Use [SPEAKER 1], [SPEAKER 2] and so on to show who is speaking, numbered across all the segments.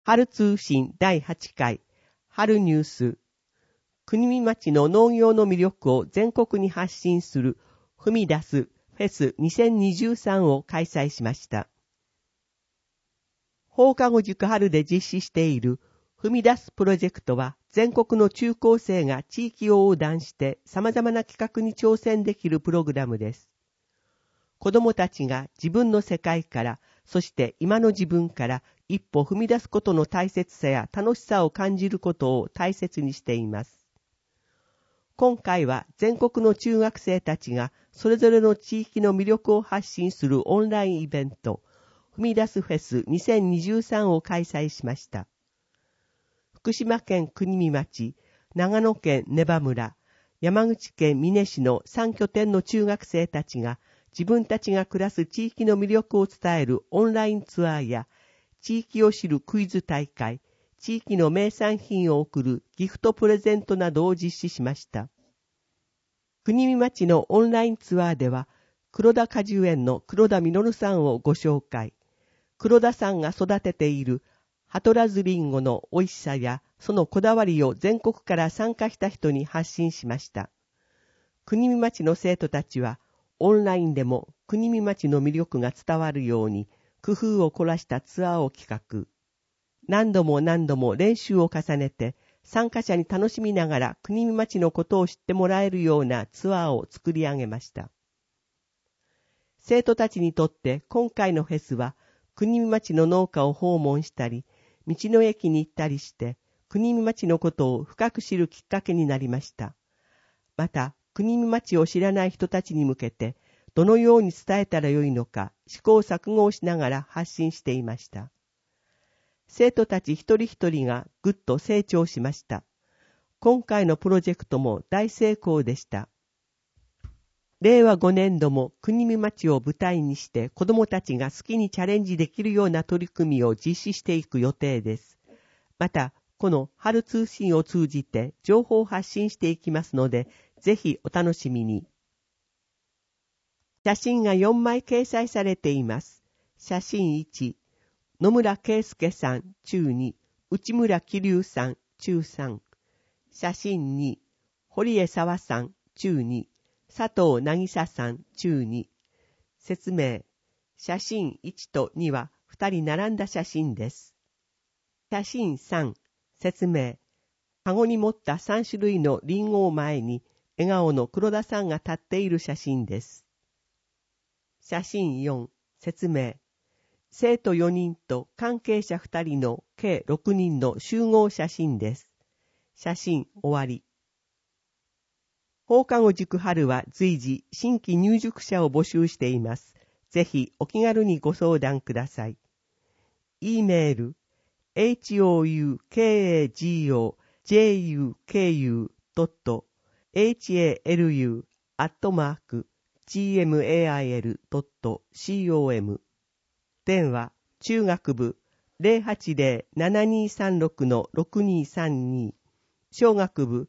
[SPEAKER 1] 春通信第8回春ニュース、国見町の農業の魅力を全国に発信する踏み出すフェス2023を開催しました。放課後塾春で実施している踏み出すプロジェクトは、全国の中高生が地域を横断して様々な企画に挑戦できるプログラムです。子どもたちが自分の世界から、そして今の自分から一歩踏み出すことの大切さや楽しさを感じることを大切にしています。今回は全国の中学生たちがそれぞれの地域の魅力を発信するオンラインイベント、踏み出すフェス2023を開催しました。福島県国見町、長野県根羽村、山口県美祢市の3拠点の中学生たちが自分たちが暮らす地域の魅力を伝えるオンラインツアーや地域を知るクイズ大会、地域の名産品を贈るギフトプレゼントなどを実施しました。国見町のオンラインツアーでは、黒田果樹園の黒田実さんをご紹介。黒田さんが育てているハトラズリンゴの美味しさやそのこだわりを全国から参加した人に発信しました。国見町の生徒たちは、オンラインでも国見町の魅力が伝わるように工夫を凝らしたツアーを企画。何度も練習を重ねて参加者に楽しみながら国見町のことを知ってもらえるようなツアーを作り上げました。生徒たちにとって今回のフェスは国見町の農家を訪問したり、道の駅に行ったりして国見町のことを深く知るきっかけになりました。また、国見町を知らない人たちに向けて、どのように伝えたらよいのか試行錯誤をしながら発信していました。生徒たち一人一人がぐっと成長しました。今回のプロジェクトも大成功でした。令和5年度も国見町を舞台にして子どもたちが好きにチャレンジできるような取り組みを実施していく予定です。また、この春通信を通じて情報を発信していきますので、ぜひお楽しみに。写真が4枚掲載されています。写真1、野村圭介さん中2、内村桐生さん中3。写真2、堀江沢さん中2、佐藤渚さん中2。説明。写真1と2は2人並んだ写真です。写真3。説明。カゴに持った3種類のリンゴを前に笑顔の黒田さんが立っている写真です。写真4。説明。生徒4人と関係者2人の計6人の集合写真です。写真終わり。放課後塾春は随時新規入塾者を募集しています。ぜひお気軽にご相談ください。E メール houkujuku.halu@gmail.com 電話中学部 080-7236-6232 小学部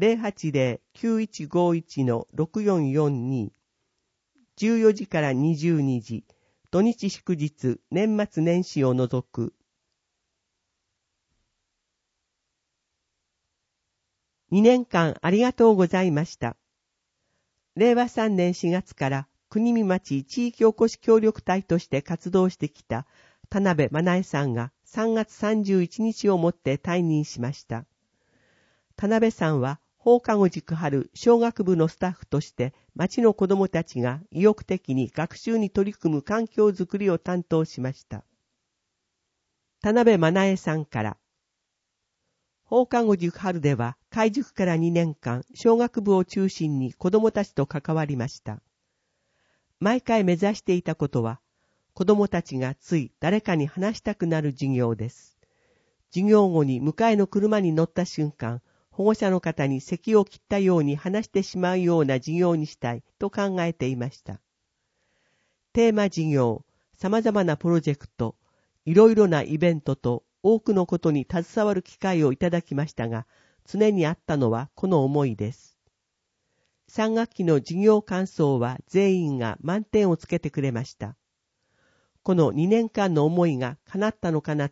[SPEAKER 1] 080-9151-6442 14時から22時土日祝日年末年始を除く。2年間ありがとうございました。令和3年4月から国見町地域おこし協力隊として活動してきた田辺真苗さんが3月31日をもって退任しました。田辺さんは放課後塾春小学部のスタッフとして町の子どもたちが意欲的に学習に取り組む環境づくりを担当しました。田辺真苗さんから、放課後塾春では開塾から2年間小学部を中心に子どもたちと関わりました。毎回目指していたことは、子どもたちがつい誰かに話したくなる授業です。授業後に迎えの車に乗った瞬間、保護者の方に咳を切ったように話してしまうような授業にしたいと考えていました。テーマ授業、様々なプロジェクト、いろいろなイベントと多くのことに携わる機会をいただきましたが、常にあったのはこの思いです。3学期の授業感想は全員が満点をつけてくれました。この2年間の思いが叶ったのかなと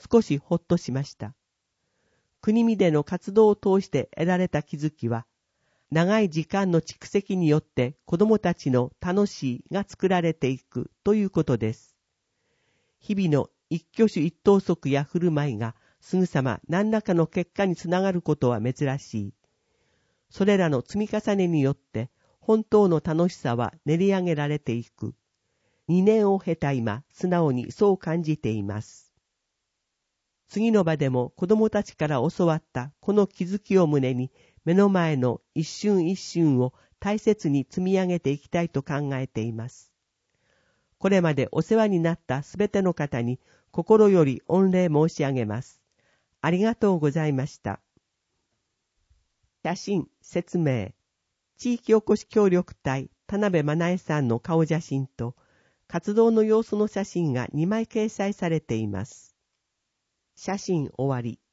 [SPEAKER 1] 少しほっとしました。国見での活動を通して得られた気づきは、長い時間の蓄積によって子供たちの楽しいが作られていくということです。日々の一挙手一投足や振る舞いがすぐさま何らかの結果につながることは珍しい。それらの積み重ねによって本当の楽しさは練り上げられていく。2年を経た今、素直にそう感じています。次の場でも子供たちから教わったこの気づきを胸に、目の前の一瞬一瞬を大切に積み上げていきたいと考えています。これまでお世話になったすべての方に心より御礼申し上げます。ありがとうございました。写真、説明。地域おこし協力隊田辺真苗さんの顔写真と活動の様子の写真が2枚掲載されています。写真終わり。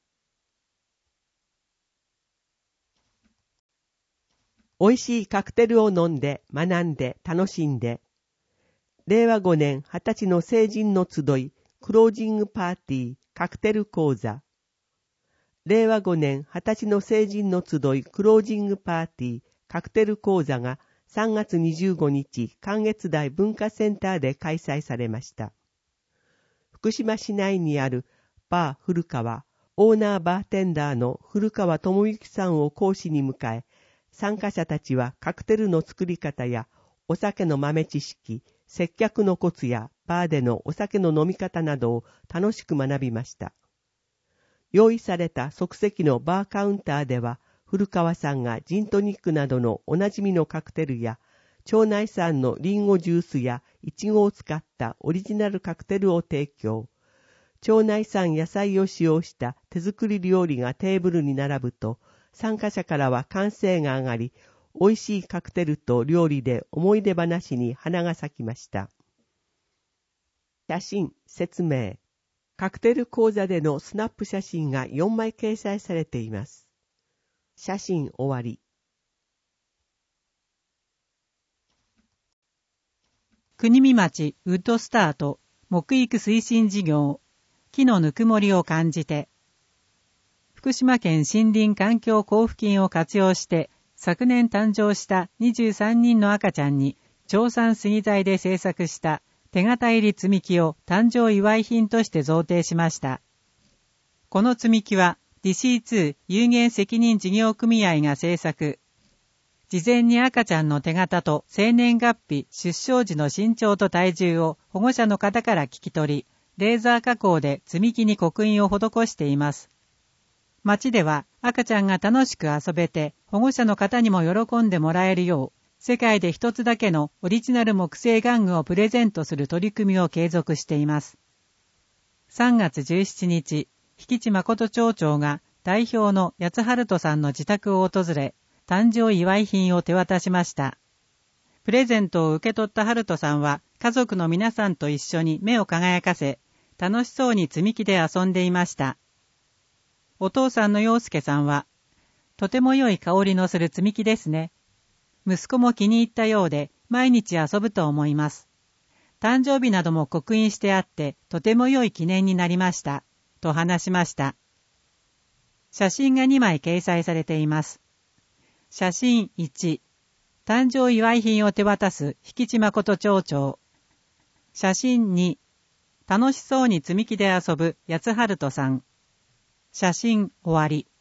[SPEAKER 1] 美味しいカクテルを飲んで学んで楽しんで。令和5年20歳の成人の集いクロージングパーティーカクテル講座。令和5年20歳の成人の集いクロージングパーティーカクテル講座が3月25日関越台文化センターで開催されました。福島市内にあるバー古川オーナーバーテンダーの古川智之さんを講師に迎え、参加者たちはカクテルの作り方やお酒の豆知識、接客のコツやバーでのお酒の飲み方などを楽しく学びました。用意された即席のバーカウンターでは、古川さんがジントニックなどのおなじみのカクテルや、町内産のリンゴジュースやイチゴを使ったオリジナルカクテルを提供。町内産野菜を使用した手作り料理がテーブルに並ぶと、参加者からは歓声が上がり、美味しいカクテルと料理で思い出話に花が咲きました。写真、説明。カクテル講座でのスナップ写真が4枚掲載されています。写真終わり。
[SPEAKER 2] 国見町ウッドスタート木育推進事業木のぬくもりを感じて。福島県森林環境交付金を活用して昨年誕生した23人の赤ちゃんに長産杉材で製作した手形入り積み木を誕生祝い品として贈呈しました。この積み木は DC2 有限責任事業組合が製作。事前に赤ちゃんの手形と生年月日、出生時の身長と体重を保護者の方から聞き取り、レーザー加工で積み木に刻印を施しています。町では赤ちゃんが楽しく遊べて保護者の方にも喜んでもらえるよう、世界で一つだけのオリジナル木製玩具をプレゼントする取り組みを継続しています。3月17日、引地誠町長が代表の八春人さんの自宅を訪れ、誕生祝い品を手渡しました。プレゼントを受け取った春人さんは家族の皆さんと一緒に目を輝かせ、楽しそうに積み木で遊んでいました。お父さんの陽介さんは、とても良い香りのする積み木ですね。息子も気に入ったようで毎日遊ぶと思います。誕生日なども刻印してあってとても良い記念になりました。と話しました。写真が2枚掲載されています。写真1、誕生祝い品を手渡す引地誠町長。写真2、楽しそうに積み木で遊ぶ八春人さん。写真終わり。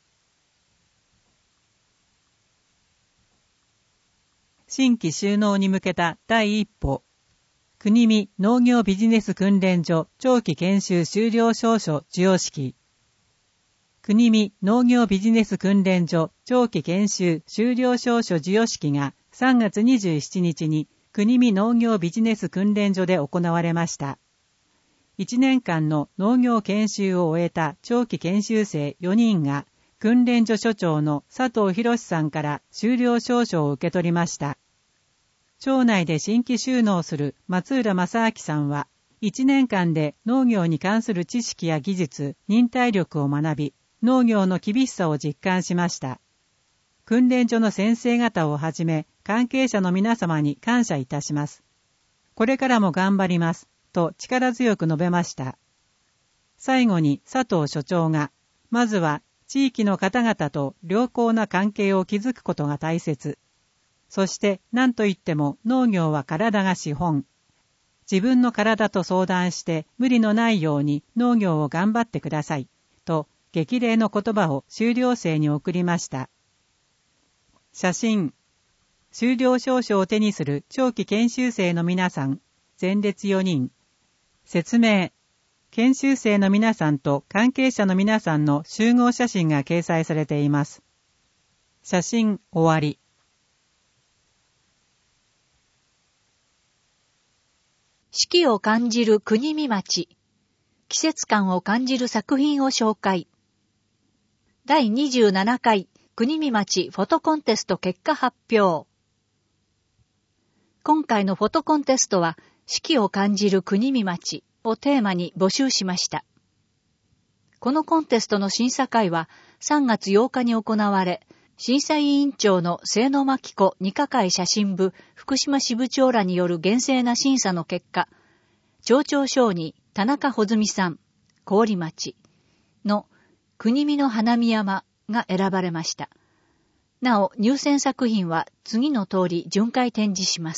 [SPEAKER 2] 新規就農に向けた第一歩。国見農業ビジネス訓練所長期研修修了証書授与式。国見農業ビジネス訓練所長期研修修了証書授与式が3月27日に国見農業ビジネス訓練所で行われました。1年間の農業研修を終えた長期研修生4人が訓練所所長の佐藤博さんから修了証書を受け取りました。町内で新規就農する松浦正明さんは1年間で農業に関する知識や技術、忍耐力を学び、農業の厳しさを実感しました。訓練所の先生方をはじめ、関係者の皆様に感謝いたします。これからも頑張ります、と力強く述べました。 最後に佐藤所長が、まずは地域の方々と良好な関係を築くことが大切。そして何といっても農業は体が資本。自分の体と相談して無理のないように農業を頑張ってください。と激励の言葉を修了生に送りました。写真。修了証書を手にする長期研修生の皆さん、前列4人。説明。研修生の皆さんと関係者の皆さんの集合写真が掲載されています。写真終わり。
[SPEAKER 3] 四季を感じる国見町。季節感を感じる作品を紹介。第27回国見町フォトコンテスト結果発表。今回のフォトコンテストは四季を感じる国見町をテーマに募集しました。このコンテストの審査会は3月8日に行われ、審査委員長の清野真紀子二課会写真部福島支部長らによる厳正な審査の結果、町長賞に田中穂積さん、郡町の国見の花見山が選ばれました。なお、入選作品は次の通り巡回展示します。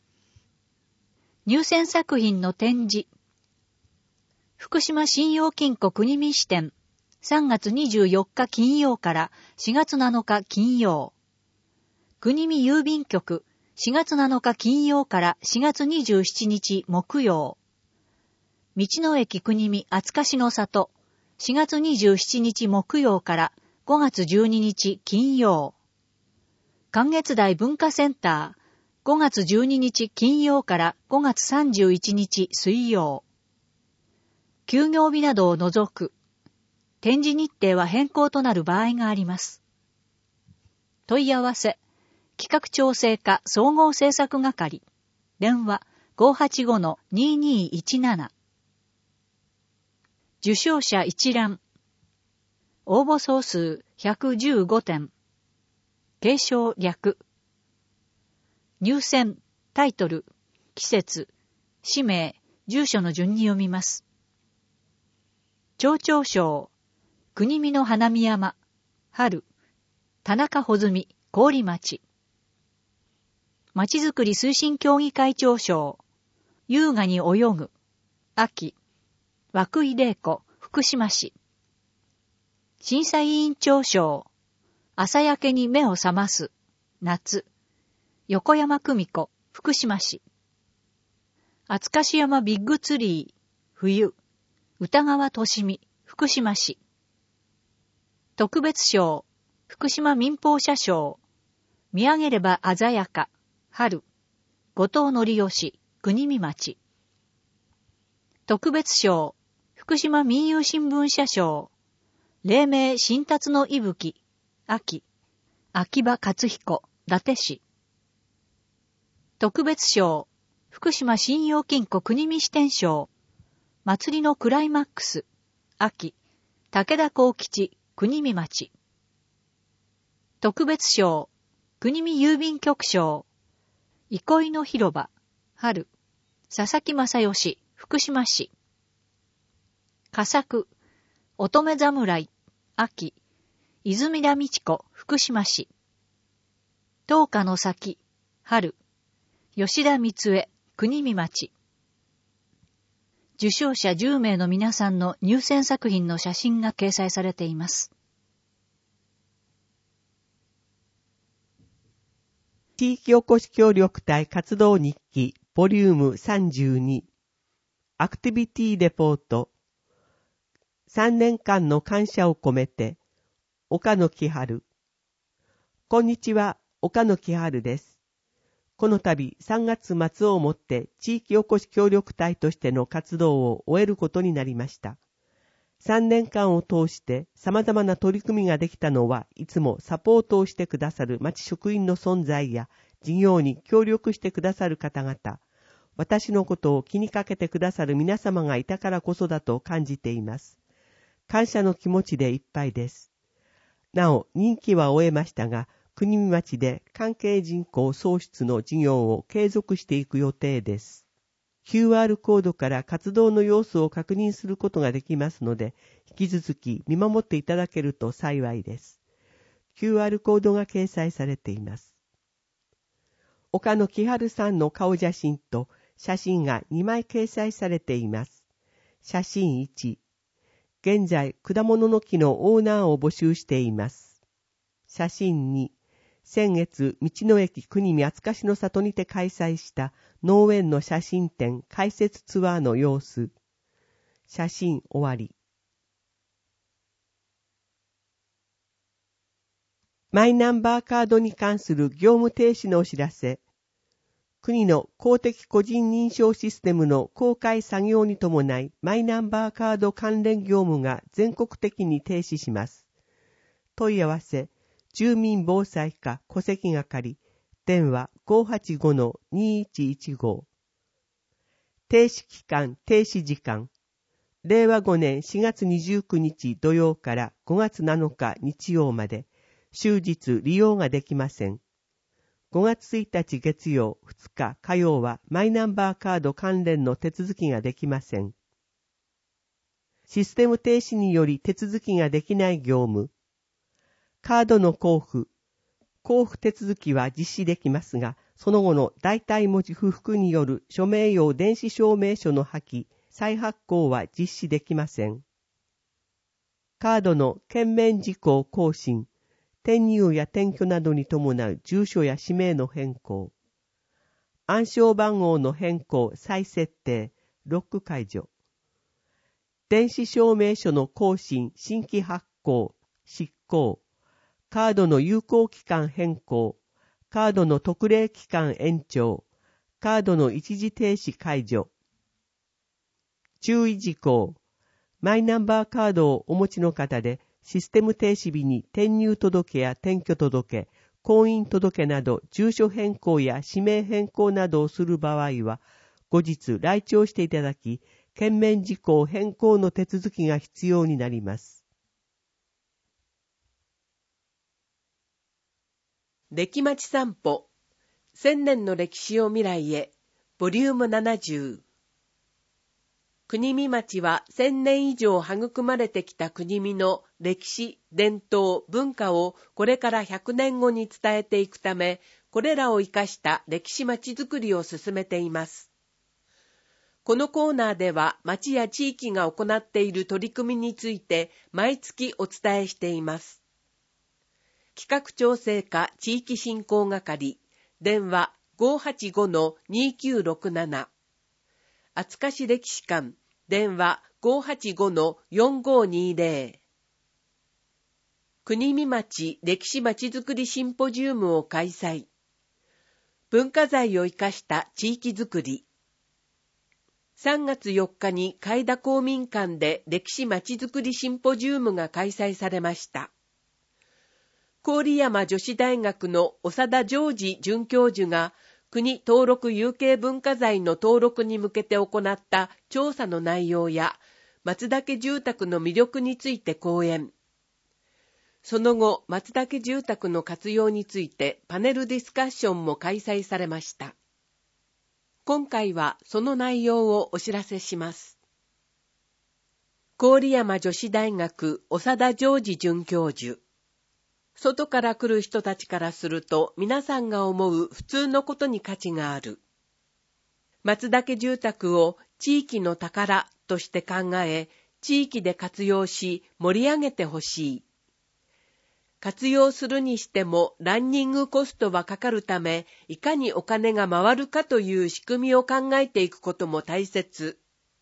[SPEAKER 3] 入選作品の展示。福島信用金庫国見支店、3月24日金曜から4月7日金曜。国見郵便局、4月7日金曜から4月27日木曜。道の駅国見厚かしの里、4月27日木曜から5月12日金曜。観月台文化センター、5月12日金曜から5月31日水曜。休業日などを除く。展示日程は変更となる場合があります。問い合わせ。企画調整課総合政策係。電話 585-2217。受賞者一覧。応募総数115点。継承略。入選、タイトル、季節、氏名、住所の順に読みます。町長賞、国見の花見山、春、田中穂積、郡町。まちづくり推進協議会長賞、優雅に泳ぐ、秋、涌井玲子、福島市。審査委員長賞、朝焼けに目を覚ます、夏、横山久美子、福島市。厚かし山ビッグツリー、冬、歌川俊美、福島市。特別賞、福島民放社賞、見上げれば鮮やか、春、後藤則義、国見町。特別賞、福島民友新聞社賞、黎明新達の息吹、秋、秋葉克彦、伊達市。特別賞、福島信用金庫国見支店賞、祭りのクライマックス、秋、武田幸吉、国見町。特別賞、国見郵便局賞、憩いの広場、春、佐々木正義、福島市。佳作、乙女侍、秋、泉田美智子、福島市。灯火の先、春、吉田光恵、国見町。受賞者10名の皆さんの入選作品の写真が掲載されています。
[SPEAKER 1] 地域おこし協力隊活動日記ボリューム32アクティビティレポート3年間の感謝を込めて岡野木春。こんにちは、岡野木春です。この度3月末をもって地域おこし協力隊としての活動を終えることになりました。3年間を通して様々な取り組みができたのはいつもサポートをしてくださる町職員の存在や事業に協力してくださる方々、私のことを気にかけてくださる皆様がいたからこそだと感じています。感謝の気持ちでいっぱいです。なお、任期は終えましたが、国見町で関係人口創出の事業を継続していく予定です。 QR コードから活動の様子を確認することができますので、引き続き見守っていただけると幸いです。QR コードが掲載されています。岡野木春さんの顔写真と写真が2枚掲載されています。写真1、現在果物の木のオーナーを募集しています。写真2、先月道の駅国見厚柏の里にて開催した農園の写真展解説ツアーの様子。写真終わり。マイナンバーカードに関する業務停止のお知らせ。国の公的個人認証システムの公開作業に伴い、マイナンバーカード関連業務が全国的に停止します。問い合わせ、住民防災課戸籍係、電話 585-2115。停止期間、停止時間。令和5年4月29日土曜から5月7日日曜まで、終日利用ができません。5月1日月曜、2日火曜はマイナンバーカード関連の手続きができません。システム停止により手続きができない業務。カードの交付手続きは実施できますが、その後の代替文字不服による署名用電子証明書の破棄、再発行は実施できません。カードの券面事項更新、転入や転居などに伴う住所や氏名の変更、暗証番号の変更、再設定、ロック解除、電子証明書の更新、新規発行、失効、カードの有効期間変更、カードの特例期間延長、カードの一時停止解除。注意事項。マイナンバーカードをお持ちの方で、システム停止日に転入届や転居届、婚姻届など住所変更や氏名変更などをする場合は、後日来庁していただき、券面事項変更の手続きが必要になります。
[SPEAKER 4] 歴町散歩、千年の歴史を未来へ、ボリューム70。国見町は1000年以上育まれてきた国見の歴史、伝統、文化をこれから100年後に伝えていくため、これらを生かした歴史町づくりを進めています。このコーナーでは町や地域が行っている取り組みについて毎月お伝えしています。企画調整課地域振興係、電話 585-2967。厚柏歴史館、電話 585-4520。国見町歴史まちづくりシンポジウムを開催。文化財を生かした地域づくり。3月4日に海田公民館で歴史まちづくりシンポジウムが開催されました。郡山女子大学の長田ジョージ准教授が国登録有形文化財の登録に向けて行った調査の内容や松岳住宅の魅力について講演。その後、松岳住宅の活用についてパネルディスカッションも開催されました。今回はその内容をお知らせします。郡山女子大学長田ジョージ准教授。外から来る人たちからすると皆さんが思う普通のことに価値がある。松岳住宅を地域の宝として考え、地域で活用し盛り上げてほしい。活用するにしてもランニングコストはかかるため、いかにお金が回るかという仕組みを考えていくことも大切。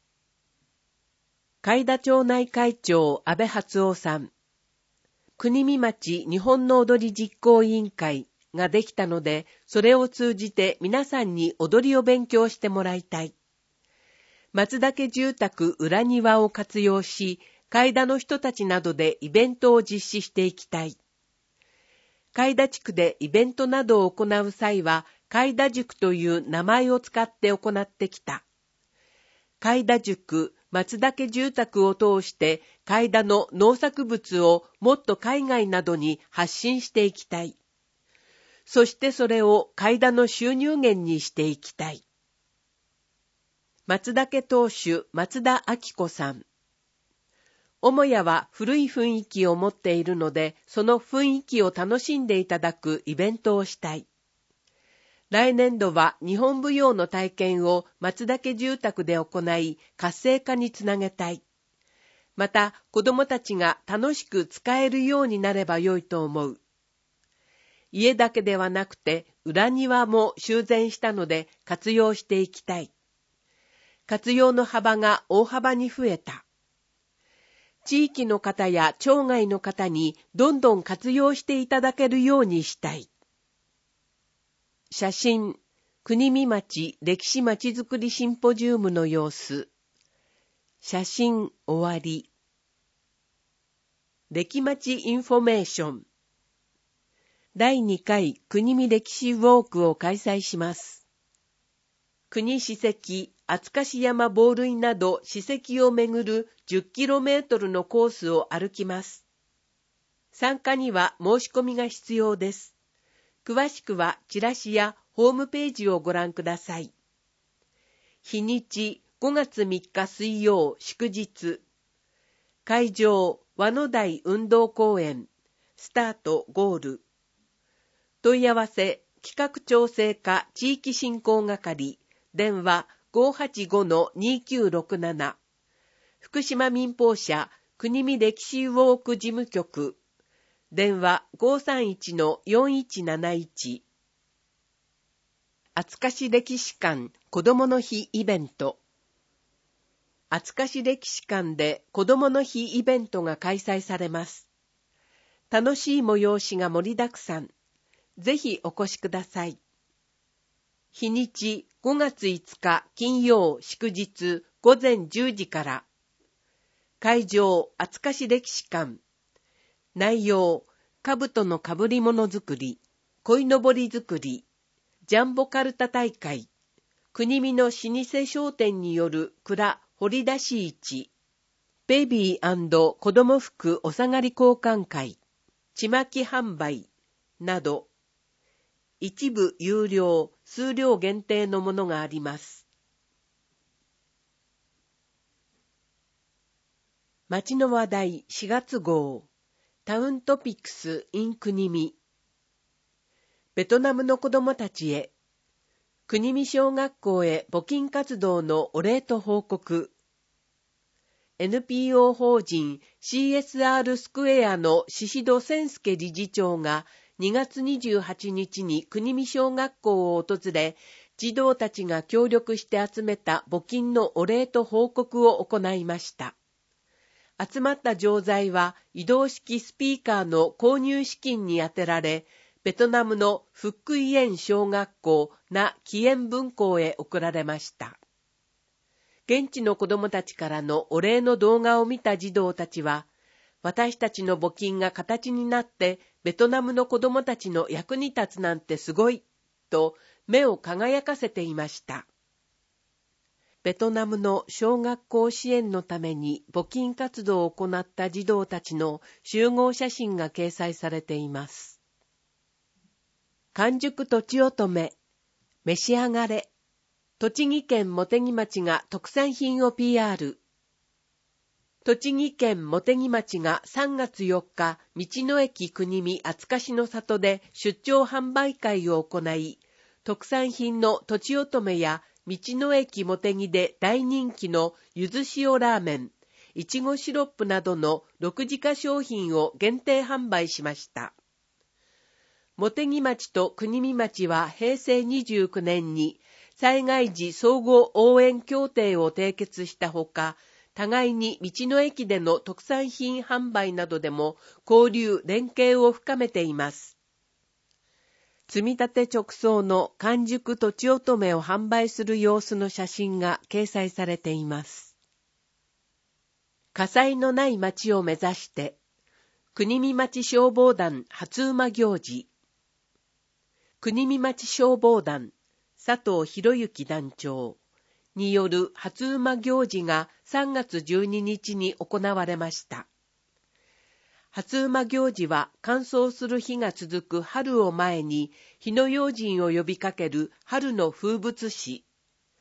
[SPEAKER 4] 海田町内会長安倍初夫さん。国見町日本の踊り実行委員会ができたので、それを通じて皆さんに踊りを勉強してもらいたい。松岳住宅裏庭を活用し、海田の人たちなどでイベントを実施していきたい。海田地区でイベントなどを行う際は、海田塾という名前を使って行ってきた。海田塾、松岳住宅を通して海田の農作物をもっと海外などに発信していきたい。そしてそれを海田の収入源にしていきたい。 松田家当主松田明子さん。母屋は古い雰囲気を持っているので、その雰囲気を楽しんでいただくイベントをしたい。来年度は日本舞踊の体験を松田家住宅で行い、活性化につなげたい。また、子供たちが楽しく使えるようになればよいと思う。家だけではなくて、裏庭も修繕したので活用していきたい。活用の幅が大幅に増えた。地域の方や町外の方にどんどん活用していただけるようにしたい。写真、国見町歴史まちづくりシンポジウムの様子。写真終わり。歴町インフォメーション。第2回国見歴史ウォークを開催します。国史跡、厚樫山防塁など史跡を巡る 10km のコースを歩きます。参加には申し込みが必要です。詳しくはチラシやホームページをご覧ください。日にち5月3日水曜祝日。会場和野台運動公園。スタートゴール。問い合わせ企画調整課地域振興係。電話 585-2967。福島民放社国見歴史ウォーク事務局。電話 531-4171。厚樫歴史館子どもの日イベント。厚樫歴史館で子どもの日イベントが開催されます。楽しい催しが盛りだくさん。ぜひお越しください。日にち5月5日金曜祝日午前10時から。会場厚樫歴史館。内容、兜のかぶり物作り、鯉のぼり作り、ジャンボカルタ大会、国見の老舗商店による蔵掘り出し市、ベビー&子供服お下がり交換会、ちまき販売など、一部有料、数量限定のものがあります。町の話題4月号、タウントピックス in 国見。ベトナムの子どもたちへ、国見小学校へ募金活動のお礼と報告。NPO 法人 CSR スクエアの宍戸千介理事長が2月28日に国見小学校を訪れ、児童たちが協力して集めた募金のお礼と報告を行いました。集まった錠剤は移動式スピーカーの購入資金に充てられ、ベトナムのフックイエン小学校なキエン分校へ送られました。現地の子どもたちからのお礼の動画を見た児童たちは、私たちの募金が形になってベトナムの子どもたちの役に立つなんてすごい、と目を輝かせていました。ベトナムの小学校支援のために募金活動を行った児童たちの集合写真が掲載されています。完熟とちおとめ、召し上がれ。栃木県茂木町が特産品を PR。栃木県茂木町が3月4日、道の駅国見厚樫の里で出張販売会を行い、特産品のとちおとめや道の駅茂木で大人気のゆず塩ラーメン、いちごシロップなどの6自家商品を限定販売しました。茂木町と国見町は平成29年に災害時相互応援協定を締結したほか、互いに道の駅での特産品販売などでも交流・連携を深めています。積み立て直送の完熟とちおとめを販売する様子の写真が掲載されています。火災のない町を目指して、国見町消防団初馬行事。国見町消防団佐藤博之団長による初馬行事が3月12日に行われました。初馬行事は乾燥する日が続く春を前に火の用心を呼びかける春の風物詩。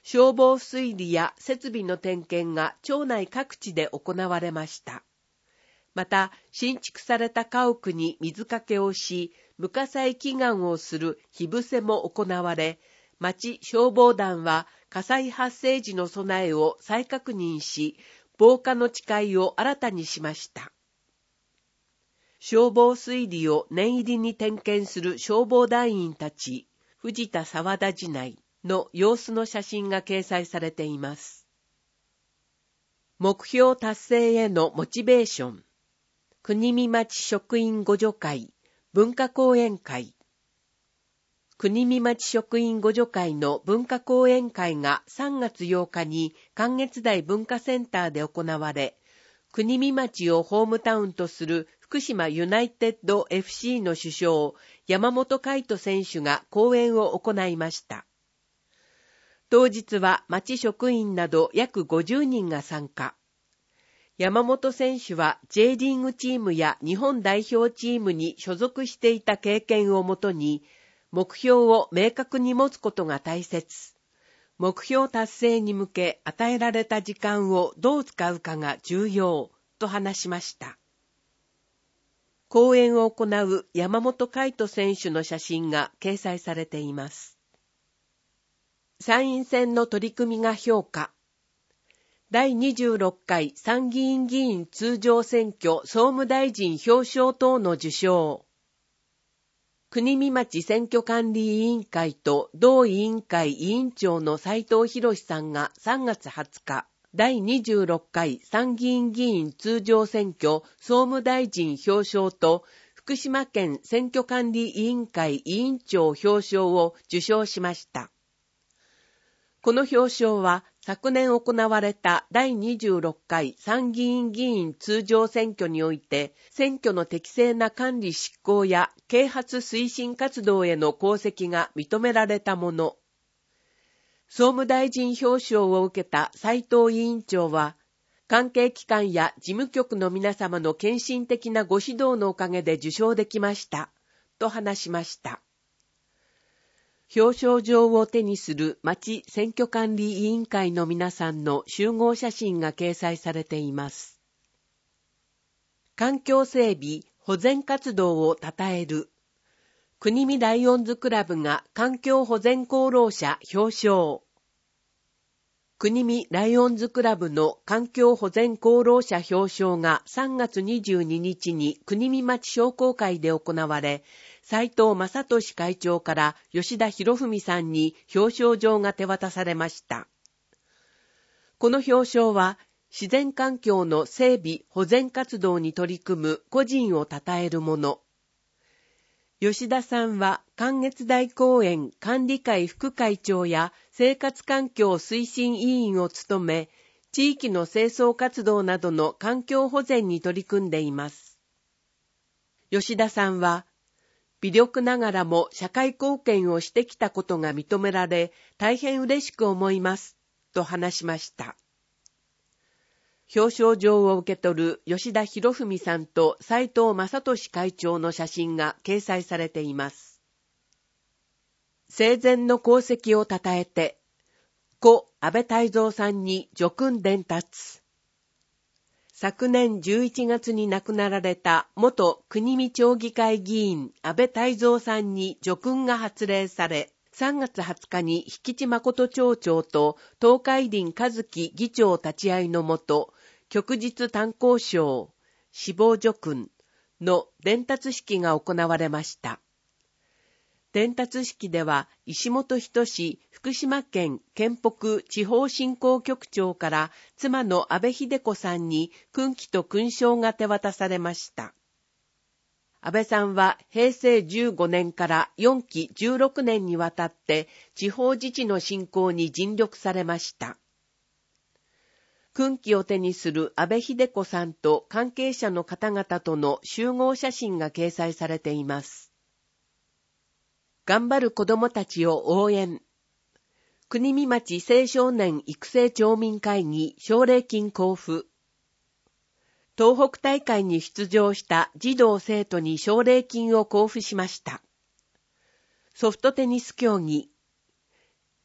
[SPEAKER 4] 消防水利や設備の点検が町内各地で行われました。また、新築された家屋に水かけをし、無火災祈願をする火伏せも行われ、町消防団は火災発生時の備えを再確認し、防火の誓いを新たにしました。消防水利を念入りに点検する消防団員たち、藤田沢田寺内の様子の写真が掲載されています。目標達成へのモチベーション。国見町職員互助会文化講演会。国見町職員互助会の文化講演会が3月8日に関越台文化センターで行われ、国見町をホームタウンとする福島ユナイテッド FC の主将、山本海人選手が講演を行いました。当日は町職員など約50人が参加。山本選手は J リーグチームや日本代表チームに所属していた経験をもとに、目標を明確に持つことが大切。目標達成に向け与えられた時間をどう使うかが重要と話しました。講演を行う山本海人選手の写真が掲載されています。参院選の取り組みが評価。第26回参議院議員通常選挙総務大臣表彰等の受賞。国見町選挙管理委員会と同委員会委員長の斉藤博さんが3月20日、第26回参議院議員通常選挙総務大臣表彰と福島県選挙管理委員会委員長表彰を受賞しました。この表彰は昨年行われた第26回参議院議員通常選挙において、選挙の適正な管理執行や啓発推進活動への功績が認められたもの。総務大臣表彰を受けた斉藤委員長は、関係機関や事務局の皆様の献身的なご指導のおかげで受賞できました、と話しました。表彰状を手にする町選挙管理委員会の皆さんの集合写真が掲載されています。環境整備・保全活動を称える。国見ライオンズクラブが環境保全功労者表彰。国見ライオンズクラブの環境保全功労者表彰が3月22日に国見町商工会で行われ、斉藤正俊会長から吉田博文さんに表彰状が手渡されました。この表彰は自然環境の整備・保全活動に取り組む個人を称えるもの。吉田さんは関越台公園管理会副会長や生活環境推進委員を務め、地域の清掃活動などの環境保全に取り組んでいます。吉田さんは、微力ながらも社会貢献をしてきたことが認められ、大変嬉しく思います、と話しました。表彰状を受け取る吉田博文さんと斉藤正俊会長の写真が掲載されています。生前の功績を称えて、故安倍泰造さんに叙勲伝達。昨年11月に亡くなられた元国見町議会議員安倍泰造さんに叙勲が発令され、3月20日に引地誠町長と東海林和樹議長立ち会いのもと、旭日炭鉱賞、死亡叙勲の伝達式が行われました。伝達式では石本仁福島県県北地方振興局長から妻の安倍秀子さんに勲旗と勲章が手渡されました。安倍さんは平成15年から4期16年にわたって地方自治の振興に尽力されました。勲旗を手にする安倍秀子さんと関係者の方々との集合写真が掲載されています。頑張る子どもたちを応援。国見町青少年育成町民会議奨励金交付。東北大会に出場した児童生徒に奨励金を交付しました。ソフトテニス競技。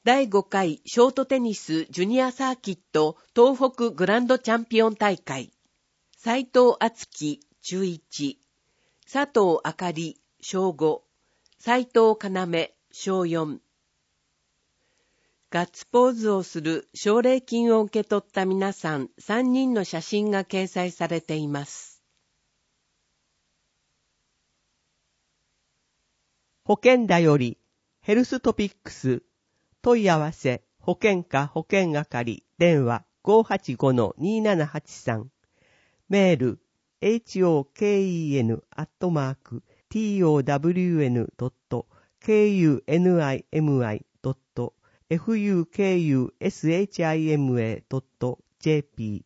[SPEAKER 4] 第5回ショートテニスジュニアサーキット東北グランドチャンピオン大会。斉藤敦樹中1、佐藤あかり小5、斉藤要小4。ガッツポーズをする奨励金を受け取った皆さん3人の写真が掲載されています。
[SPEAKER 1] 保健だよりヘルストピックス問い合わせ保健課保健係電話 585-2783 メール hoken.town.fukushima.jp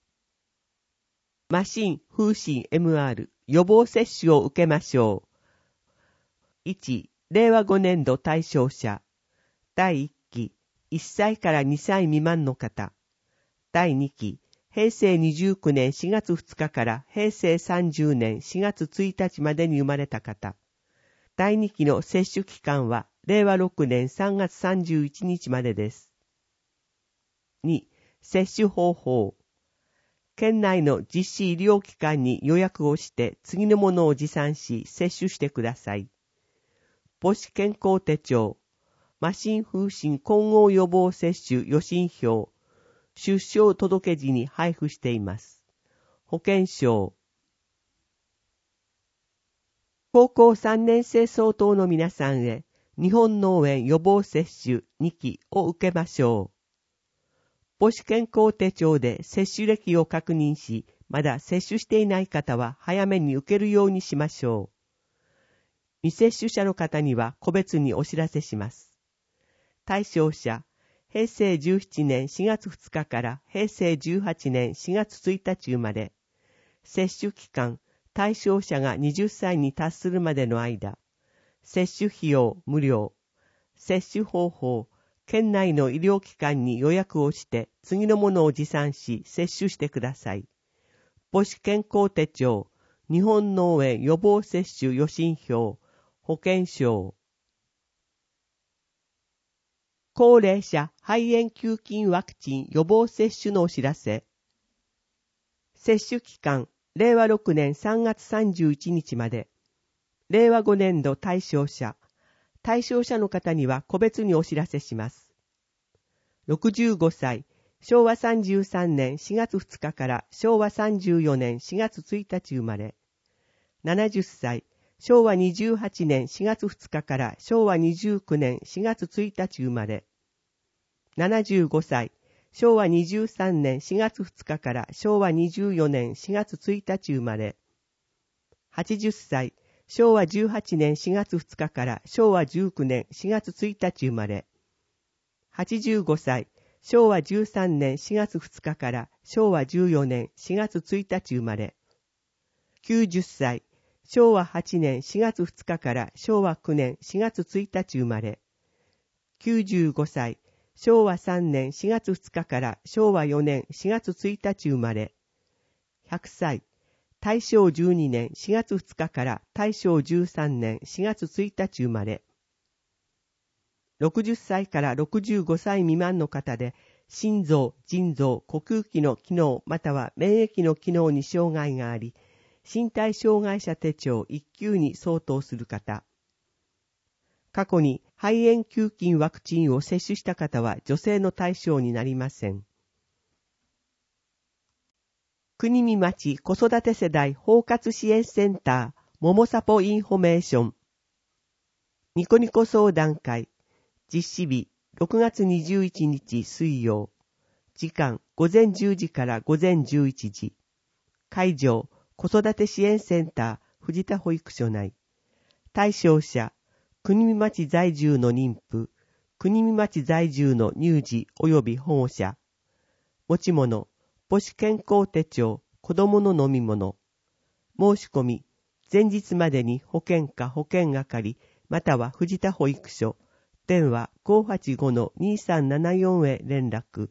[SPEAKER 1] 麻疹、風疹 MR 予防接種を受けましょう。1、令和5年度対象者。第1期、1歳から2歳未満の方。第2期、平成29年4月2日から平成30年4月1日までに生まれた方。第2期の接種期間は令和6年3月31日までです。2、接種方法。県内の実施医療機関に予約をして次のものを持参し接種してください。母子健康手帳、麻疹風疹混合予防接種予診票、出生届時に配布しています。保険証。高校3年生相当の皆さんへ、日本脳炎予防接種2期を受けましょう。母子健康手帳で接種歴を確認し、まだ接種していない方は早めに受けるようにしましょう。未接種者の方には個別にお知らせします。対象者、平成17年4月2日から平成18年4月1日生まれ、接種期間、対象者が20歳に達するまでの間、接種費用無料、接種方法、県内の医療機関に予約をして次のものを持参し接種してください。母子健康手帳、日本脳炎予防接種予診票、保険証。高齢者肺炎球菌ワクチン予防接種のお知らせ。接種期間、令和6年3月31日まで。令和5年度対象者。対象者の方には個別にお知らせします。65歳、昭和33年4月2日から昭和34年4月1日生まれ。70歳、昭和28年4月2日から昭和29年4月1日生まれ。75歳、昭和23年4月2日から昭和24年4月1日生まれ。80歳、昭和18年4月2日から昭和19年4月1日生まれ。85歳、昭和13年4月2日から昭和14年4月1日生まれ。90歳、昭和8年4月2日から昭和9年4月1日生まれ。95歳、昭和3年4月2日から昭和4年4月1日生まれ。100歳、大正12年4月2日から大正13年4月1日生まれ。60歳から65歳未満の方で、心臓、腎臓、呼吸器の機能または免疫の機能に障害があり、身体障害者手帳1級に相当する方。過去に肺炎球菌ワクチンを接種した方は女性の対象になりません。国見町子育て世代包括支援センターももさぽインフォメーション。ニコニコ相談会。実施日6月21日水曜。時間午前10時から午前11時。会場子育て支援センター藤田保育所内。対象者国見町在住の妊婦、国見町在住の乳児及び保護者。持ち物、母子健康手帳、子供の飲み物。申し込み、前日までに保健課保健係、または藤田保育所、電話 585-2374 へ連絡。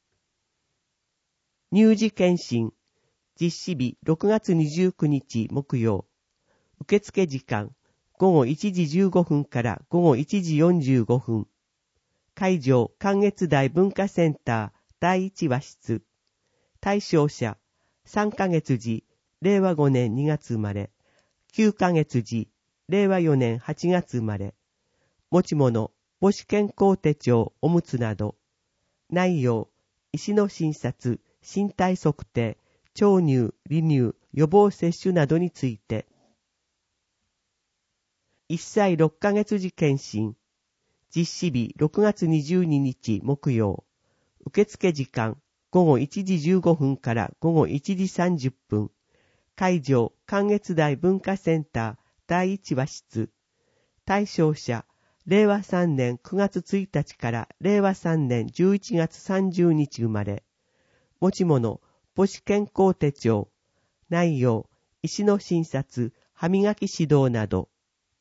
[SPEAKER 1] 乳児検診、実施日6月29日木曜。受付時間、午後1時15分から午後1時45分。 海上関越大文化センター第一和室。対象者、3ヶ月時、令和5年2月生まれ。9ヶ月時、令和4年8月生まれ。持ち物、母子健康手帳、おむつなど。内容、医師の診察、身体測定、腸乳、離乳、予防接種などについて。1歳6ヶ月時検診。実施日6月22日木曜。受付時間午後1時15分から午後1時30分。会場関越大文化センター第一和室。対象者、令和3年9月1日から令和3年11月30日生まれ。持ち物、母子健康手帳。内容、医師の診察、歯磨き指導など。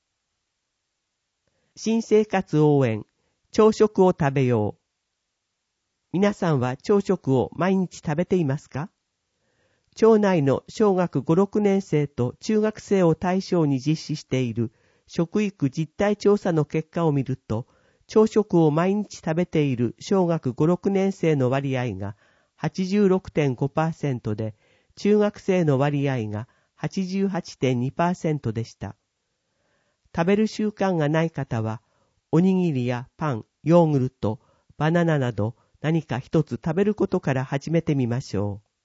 [SPEAKER 1] 新生活応援、朝食を食べよう。皆さんは朝食を毎日食べていますか？町内の小学5、6年生と中学生を対象に実施している食育実態調査の結果を見ると、朝食を毎日食べている小学5、6年生の割合が 86.5% で、中学生の割合が 88.2% でした。食べる習慣がない方は、おにぎりやパン、ヨーグルト、バナナなど何か一つ食べることから始めてみましょう。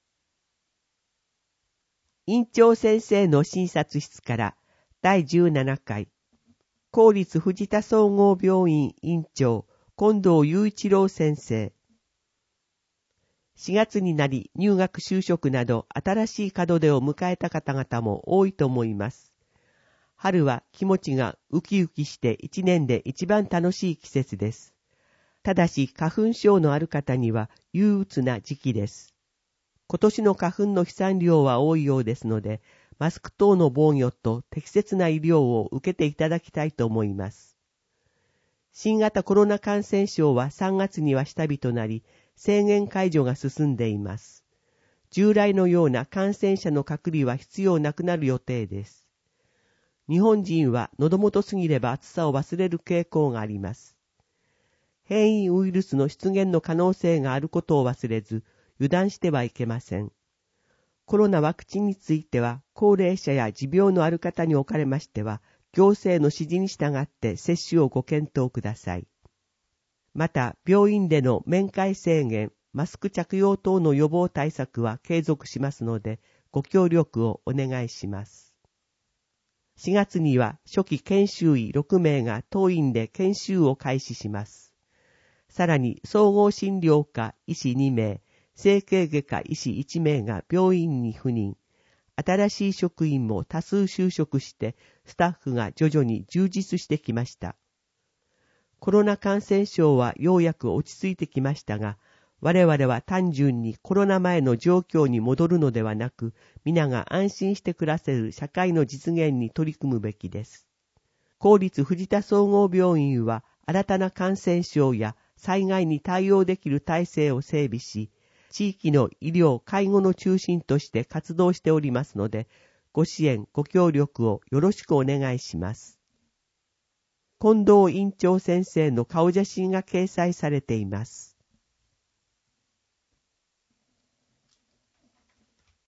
[SPEAKER 1] 院長先生の診察室から第17回、公立藤田総合病院院長近藤雄一郎先生。4月になり入学就職など新しい門出を迎えた方々も多いと思います。春は気持ちがウキウキして一年で一番楽しい季節です。ただし花粉症のある方には憂鬱な時期です。今年の花粉の飛散量は多いようですので、マスク等の防御と適切な医療を受けていただきたいと思います。新型コロナ感染症は3月には下火となり、制限解除が進んでいます。従来のような感染者の隔離は必要なくなる予定です。日本人は喉元すぎれば暑さを忘れる傾向があります。変異ウイルスの出現の可能性があることを忘れず、油断してはいけません。コロナワクチンについては、高齢者や持病のある方におかれましては、行政の指示に従って接種をご検討ください。また、病院での面会制限、マスク着用等の予防対策は継続しますので、ご協力をお願いします。4月には初期研修医6名が当院で研修を開始します。さらに総合診療科医師2名、整形外科医師1名が病院に赴任。新しい職員も多数就職して、スタッフが徐々に充実してきました。コロナ感染症はようやく落ち着いてきましたが、我々は単純にコロナ前の状況に戻るのではなく、皆が安心して暮らせる社会の実現に取り組むべきです。公立藤田総合病院は新たな感染症や災害に対応できる体制を整備し、地域の医療・介護の中心として活動しておりますので、ご支援・ご協力をよろしくお願いします。近藤院長先生の顔写真が掲載されています。